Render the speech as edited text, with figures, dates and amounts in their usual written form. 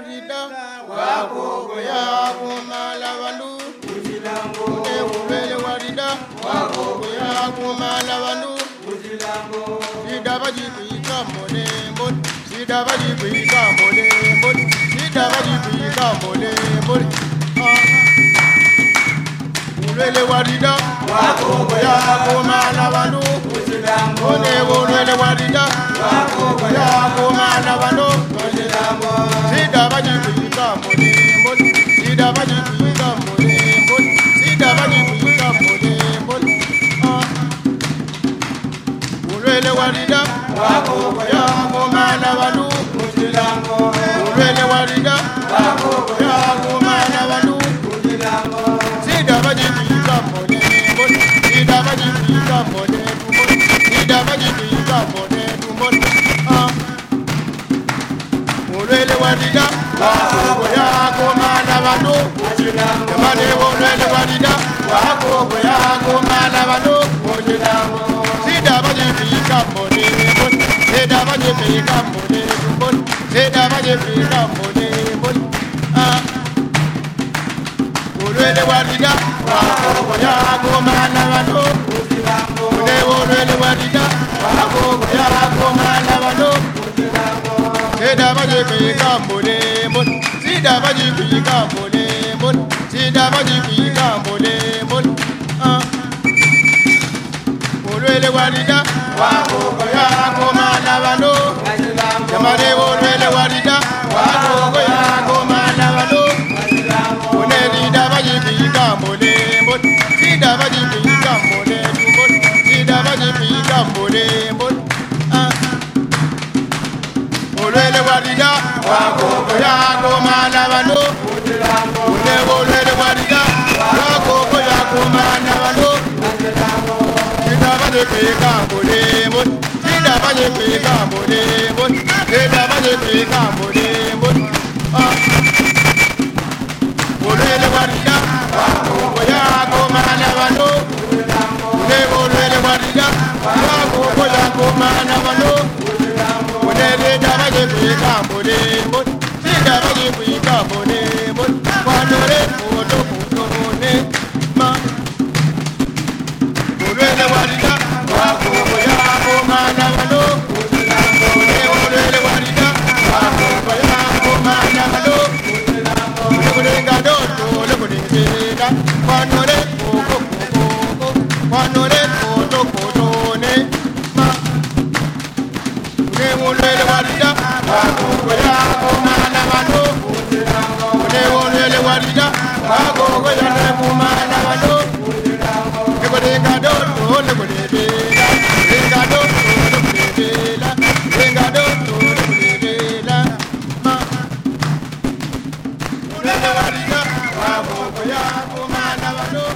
warida wagogo ya kumala bandu ujilambo ne ulele warida wagogo ya kumala bandu ujilambo sidabaji kuika mole mbot sidabaji kuika mole mbot sidabaji kuika mole mbot ulele warida wagogo ya kumala bandu ujilambo ne ulele warida wagogo ya kumala bandu ujilambo sidabaji kuika mole mbot sidabaji kuika mole mbot sidabaji kuika mole mbot ulele warida wagogo ya kumala bandu ujilambo ulele warida wagogo ya kumala bandu ujilambo sidabaji kuika mole mbot sidabaji kuika mole mbot sidabaji kuika mole mbot ulele warida wagogo ya kumala bandu ujilambo mane ulele warida wagogo ya kumala bandu ujilambo sidabaji kuika mole mbot sidabaji kuika mole mbot sidabaji kuika mole mbot ulele warida wagogo ya kumala bandu ujilambo ulele warida wagogo ya kumala bandu ujilambo sidabaji kuika mole mbot sidabaji kuika mole mbot sidabaji kuika mole mbot ulele warida wagogo ya kumala bandu jamane ulele warida wagogo ya kumala bandu ulele dabaji kuika mole mbot sidabaji kuika mole mbot sidabaji kuika mole mbot ulele warida wagogo ya kumala bandu ulele warida wagogo ya kumala bandu sidabaji kuika mole mbot sidabaji kuika mole mbot sidabaji kuika mole mbot ulele warida wagogo ya kumala bandu ulele warida wagogo ya kumala bandu ulele dabaji kuika mole mbot sidabaji kuika mole mbot kwanore moto kutone ma ulele warida wagogo ya kumala bandu ulele warida wagogo ya kumala bandu ulekulenga doto ulekulenga kwanore koko koko kwanore koto kotone ma ulele warida wagogo ya kumala bandu ulele warida wagogo ya kumala bandu ulekulenga doto ulekulenga lenga doto ulekulenga lenga doto ulekulenga ma ulele warida wagogo ya kumala bandu